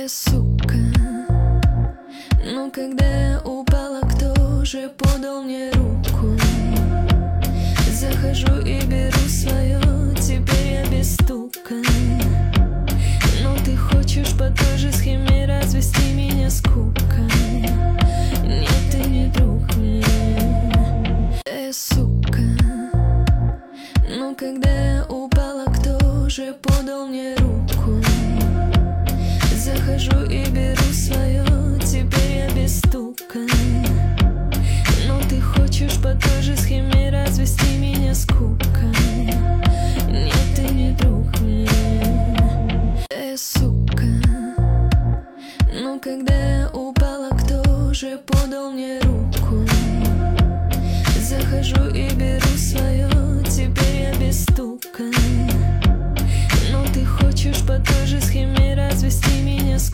Сука, но когда я упала, кто же подал мне руку? Захожу и беру свое, теперь я без стука. Но ты хочешь по той же схеме развести меня, скука. Нет, ты не друг мне. Сука, но когда я упала, кто же подал мне руку? Захожу и беру свое, теперь я без стука. Но ты хочешь по той же схеме развести меня, скука. Нет, ты не друг мне. Сука, но когда я упала, кто же подал мне руку? Захожу и беру свое, теперь я без стука. Но ты хочешь по той же схеме развести меня, скука.